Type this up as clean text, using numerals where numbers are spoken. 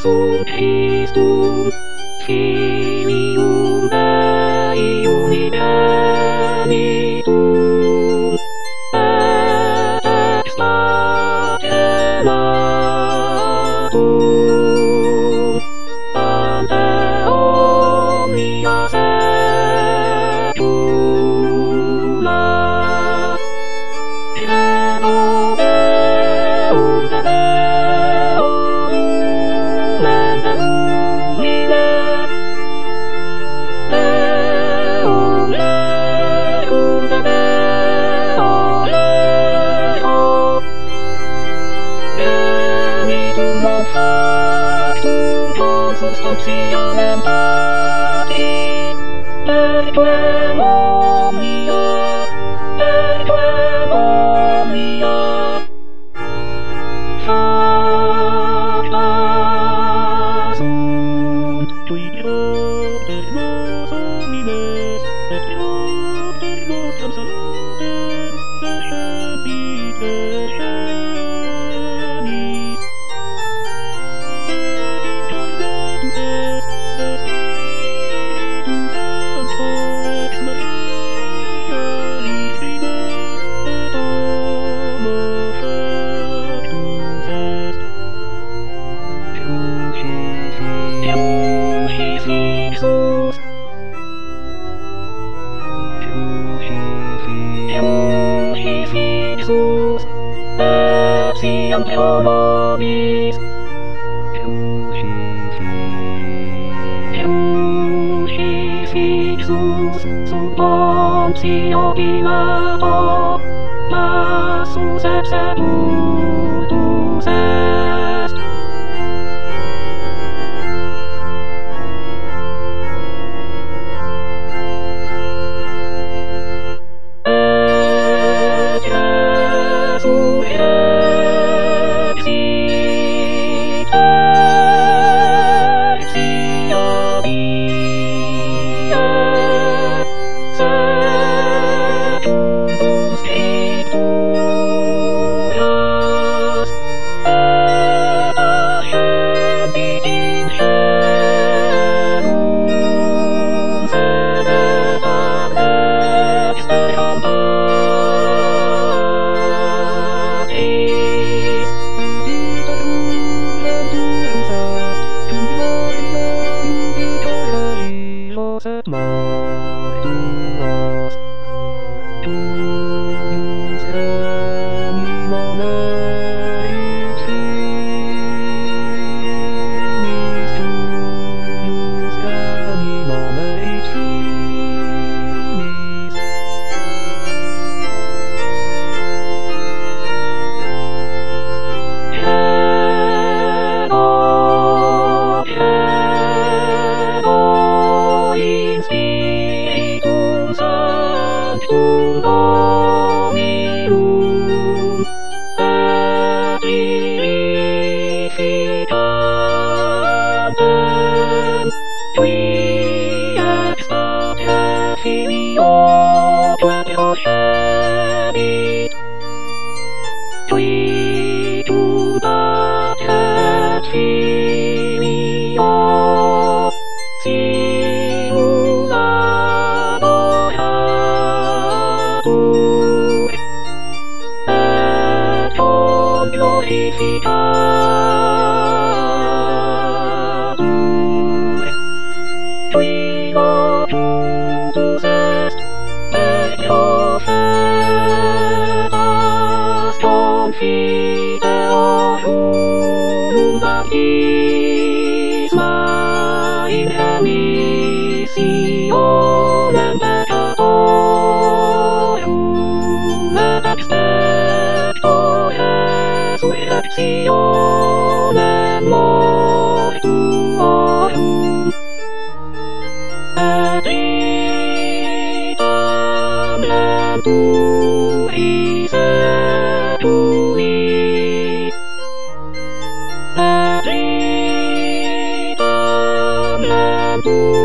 Jesús Cristo, Filium Dei unigenitum, et ex maculatum, ante omnia saecula. Substantia mentati, perquem omnia, facta sunt, tui propter nos homines, et propter nostram salutem, percepit vergenis. Etiam Theologis, Crucifixus sub Pontio Pilato, passus et sepultus est. Et Jesús exit exia vie, secundus scripturas, et ascendit in caelum, sedet ad dexteram Patris. Et mortuos, tuus anima mei trinis, tuus anima mei trinis. In Spiritum Sanctum Dominum, et vivificantem, qui ex Patre Filio procedit, qui tudat et Filio simulaboratur, et glorificatur, qui locutus est per profetas confiteorum baptisma in remissionem peccatorum, et expecto resurrectionem mortuorum, et vitam lenturis etuli, et vitam lenturis